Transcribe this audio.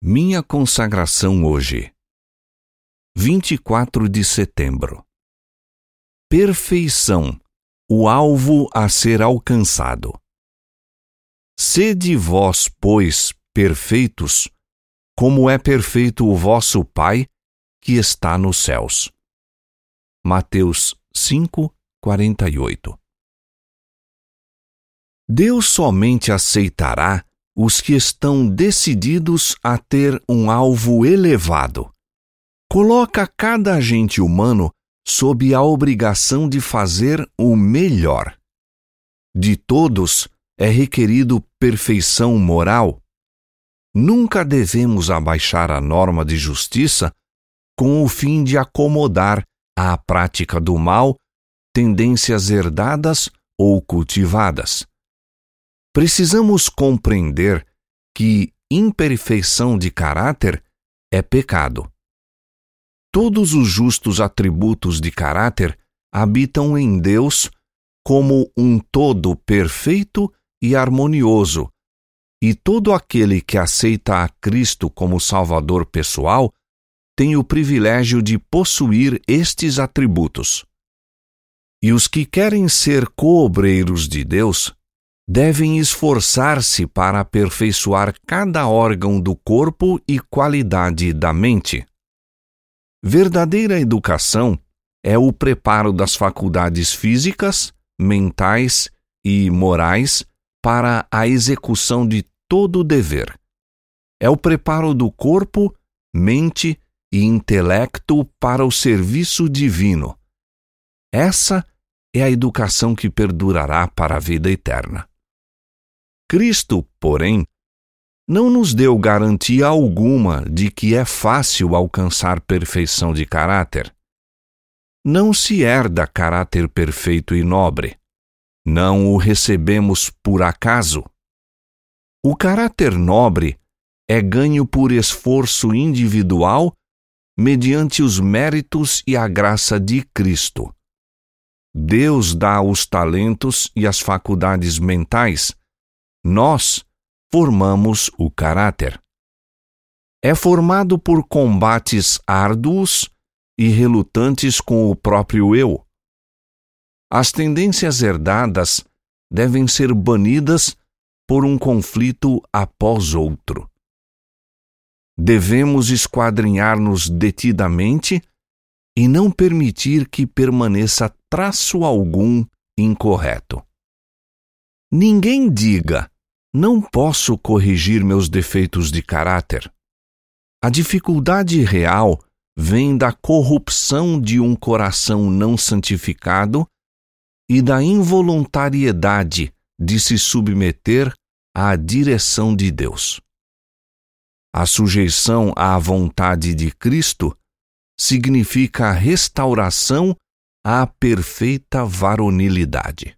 Minha consagração hoje. 24 de setembro. Perfeição, o alvo a ser alcançado. Sede vós, pois, perfeitos, como é perfeito o vosso Pai que está nos céus. Mateus 5:48. Deus somente aceitará os que estão decididos a ter um alvo elevado. Coloca cada agente humano sob a obrigação de fazer o melhor. De todos é requerido perfeição moral. Nunca devemos abaixar a norma de justiça com o fim de acomodar à prática do mal tendências herdadas ou cultivadas. Precisamos compreender que imperfeição de caráter é pecado. Todos os justos atributos de caráter habitam em Deus como um todo perfeito e harmonioso, e todo aquele que aceita a Cristo como Salvador pessoal tem o privilégio de possuir estes atributos. E os que querem ser coobreiros de Deus devem esforçar-se para aperfeiçoar cada órgão do corpo e qualidade da mente. Verdadeira educação é o preparo das faculdades físicas, mentais e morais para a execução de todo o dever. É o preparo do corpo, mente e intelecto para o serviço divino. Essa é a educação que perdurará para a vida eterna. Cristo, porém, não nos deu garantia alguma de que é fácil alcançar perfeição de caráter. Não se herda caráter perfeito e nobre. Não o recebemos por acaso. O caráter nobre é ganho por esforço individual mediante os méritos e a graça de Cristo. Deus dá os talentos e as faculdades mentais. Nós formamos o caráter. É formado por combates árduos e relutantes com o próprio eu. As tendências herdadas devem ser banidas por um conflito após outro. Devemos esquadrinhar-nos detidamente e não permitir que permaneça traço algum incorreto. Ninguém diga: não posso corrigir meus defeitos de caráter. A dificuldade real vem da corrupção de um coração não santificado e da involuntariedade de se submeter à direção de Deus. A sujeição à vontade de Cristo significa a restauração à perfeita varonilidade.